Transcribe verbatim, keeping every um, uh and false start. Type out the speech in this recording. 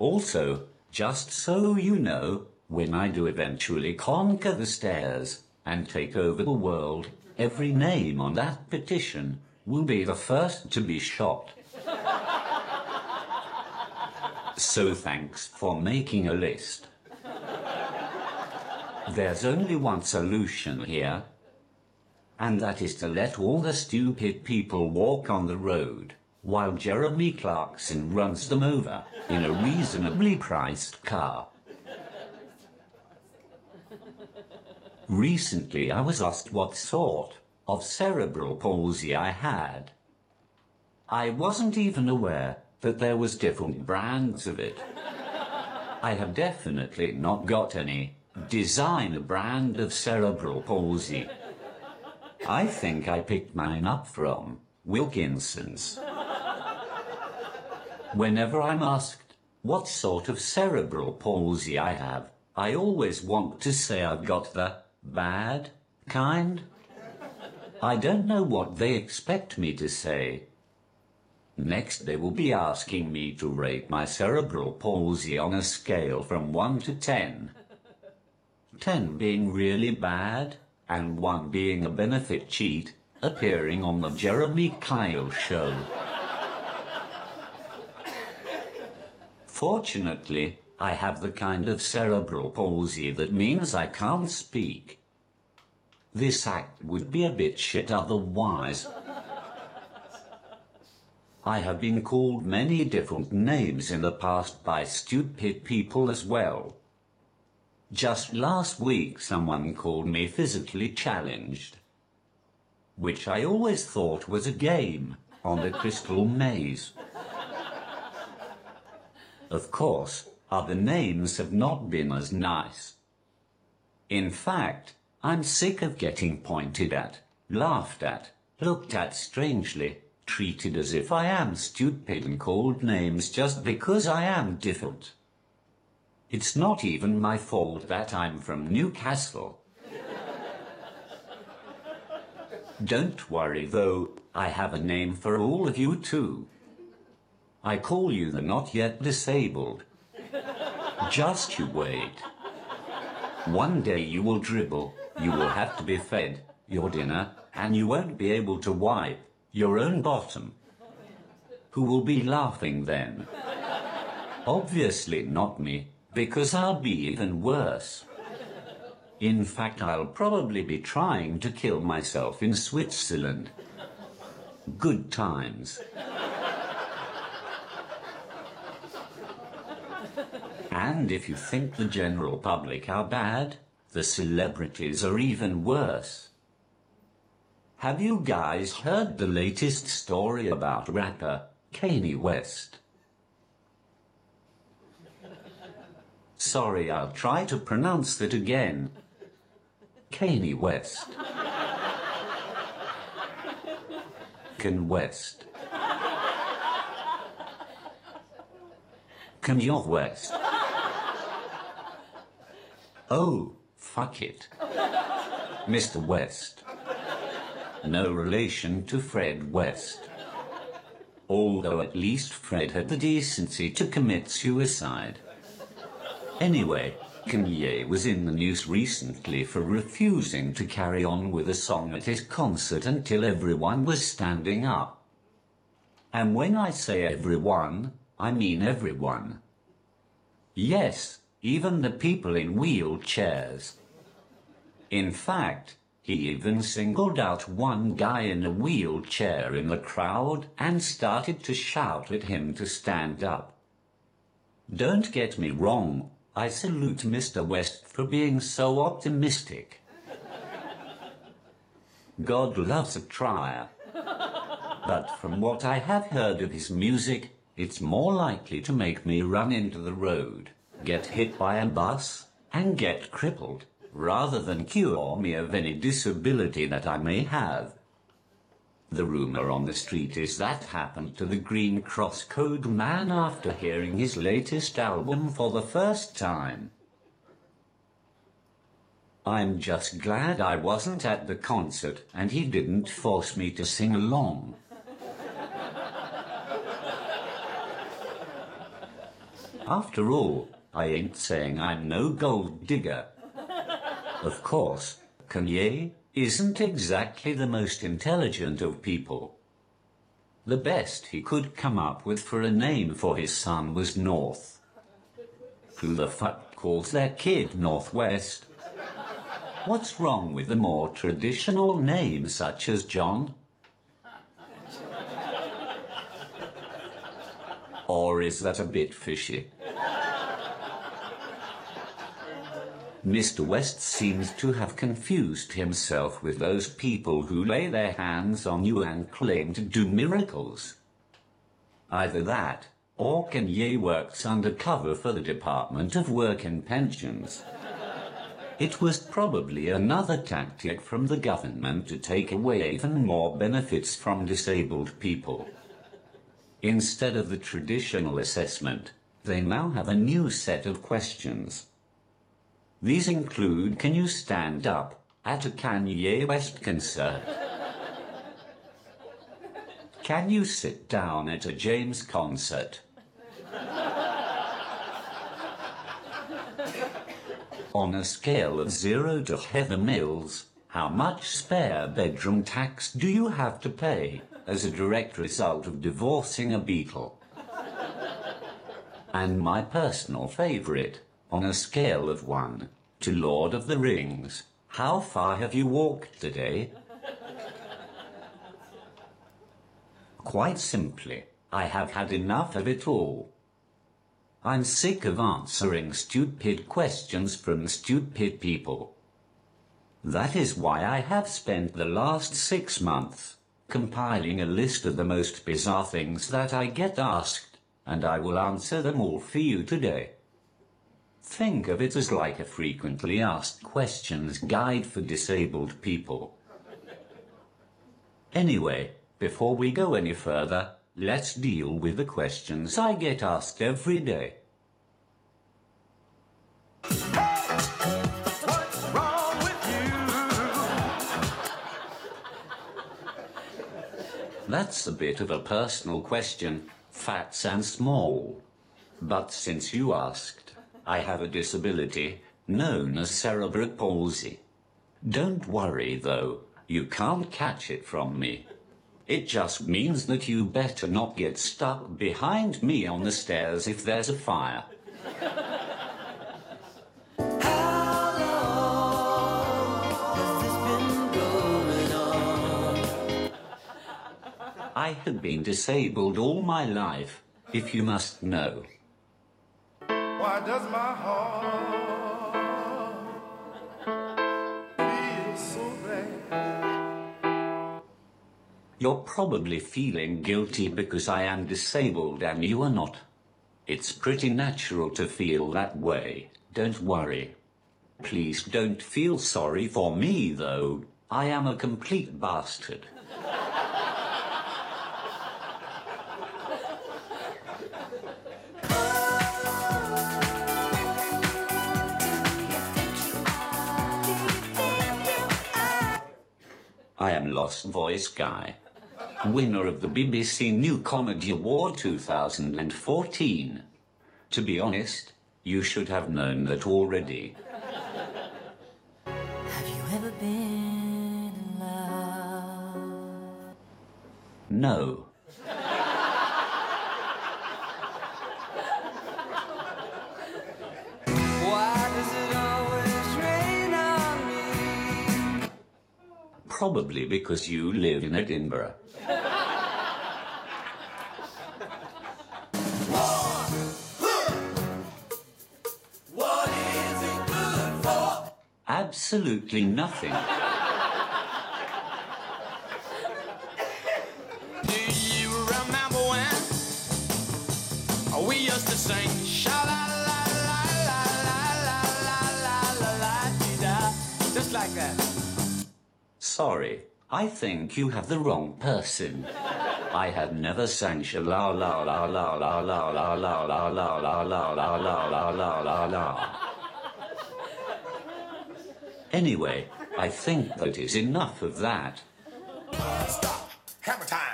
Also, just so you know, when I do eventually conquer the stairs and take over the world, every name on that petition will be the first to be shot. So thanks for making a list. There's only one solution here, and that is to let all the stupid people walk on the road, while Jeremy Clarkson runs them over in a reasonably priced car. Recently I was asked what sort of cerebral palsy I had. I wasn't even aware that there was different brands of it. I have definitely not got any designer brand of cerebral palsy. I think I picked mine up from Wilkinson's. Whenever I'm asked what sort of cerebral palsy I have, I always want to say I've got the bad kind. I don't know what they expect me to say. Next they will be asking me to rate my cerebral palsy on a scale from one to ten. ten being really bad, and one being a benefit cheat, appearing on the Jeremy Kyle Show. Fortunately, I have the kind of cerebral palsy that means I can't speak. This act would be a bit shit otherwise. I have been called many different names in the past by stupid people as well. Just last week someone called me physically challenged, which I always thought was a game on the Crystal Maze. Of course, other names have not been as nice. In fact, I'm sick of getting pointed at, laughed at, looked at strangely, treated as if I am stupid and called names just because I am different. It's not even my fault that I'm from Newcastle. Don't worry though, I have a name for all of you too. I call you the not yet disabled. Just you wait. One day you will dribble, you will have to be fed your dinner, and you won't be able to wipe your own bottom. Who will be laughing then? Obviously not me, because I'll be even worse. In fact, I'll probably be trying to kill myself in Switzerland. Good times. And if you think the general public are bad, the celebrities are even worse. Have you guys heard the latest story about rapper Kanye West? Sorry, I'll try to pronounce it again. Kanye West. Kanye West. Kanye West. Oh, fuck it. Mister West. No relation to Fred West. Although at least Fred had the decency to commit suicide. Anyway, Kanye was in the news recently for refusing to carry on with a song at his concert until everyone was standing up. And when I say everyone, I mean everyone. Yes, even the people in wheelchairs. In fact, he even singled out one guy in a wheelchair in the crowd and started to shout at him to stand up. Don't get me wrong, I salute Mister West for being so optimistic. God loves a trier. But from what I have heard of his music, it's more likely to make me run into the road, get hit by a bus, and get crippled, rather than cure me of any disability that I may have. The rumor on the street is that happened to the Green Cross Code Man after hearing his latest album for the first time. I'm just glad I wasn't at the concert and he didn't force me to sing along. After all, I ain't saying I'm no gold digger. Of course, Kanye isn't exactly the most intelligent of people. The best he could come up with for a name for his son was North. Who the fuck calls their kid Northwest? What's wrong with a more traditional name such as John? Or is that a bit fishy? Mister West seems to have confused himself with those people who lay their hands on you and claim to do miracles. Either that, or Kanye works undercover for the Department of Work and Pensions. It was probably another tactic from the government to take away even more benefits from disabled people. Instead of the traditional assessment, they now have a new set of questions. These include, can you stand up at a Kanye West concert? Can you sit down at a James concert? On a scale of zero to Heather Mills, how much spare bedroom tax do you have to pay as a direct result of divorcing a Beatle? And my personal favorite, on a scale of one to Lord of the Rings, how far have you walked today? Quite simply, I have had enough of it all. I'm sick of answering stupid questions from stupid people. That is why I have spent the last six months compiling a list of the most bizarre things that I get asked, and I will answer them all for you today. Think of it as like a frequently asked questions guide for disabled people. Anyway, before we go any further, let's deal with the questions I get asked every day. What's wrong with you? That's a bit of a personal question, fats and small. But since you asked, I have a disability known as cerebral palsy. Don't worry though, you can't catch it from me. It just means that you better not get stuck behind me on the stairs if there's a fire. How long has this been going on? I have been disabled all my life, if you must know. Why does my heart feel so bad? You're probably feeling guilty because I am disabled and you are not. It's pretty natural to feel that way, don't worry. Please don't feel sorry for me though, I am a complete bastard. I am Lost Voice Guy, winner of the B B C New Comedy Award two thousand fourteen. To be honest, you should have known that already. Have you ever been in love? No. Why does it always rain on me? Probably because you live in Edinburgh. What is it good for? Absolutely nothing. Do you remember when we used to sing sha la la la la la la la la la la da, just like that? Sorry, I think you have the wrong person. I have never sang sha la la la la la la la la la la la la la la la la la la. Anyway, I think that is enough of that. Stop. Hammer time.